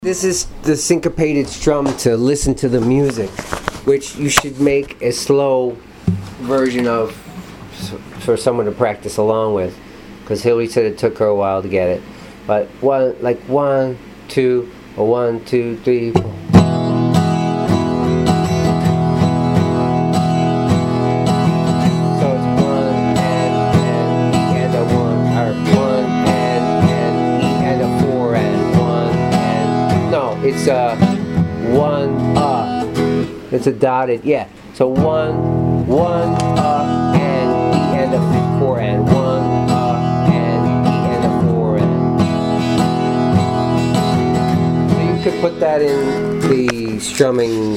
This is the syncopated strum to listen to the music, which you should make a slow version of for someone to practice along with, because Hillary said it took her a while to get it. But one, two, or 1, 2, 3, 4. So it's 1 and E and a 1, or 1 and E and a 4 and 1 and no, it's 1 It's a dotted, yeah. So 1 and E and a 4 and 1 and E and a 4 and. So you could put that in the strumming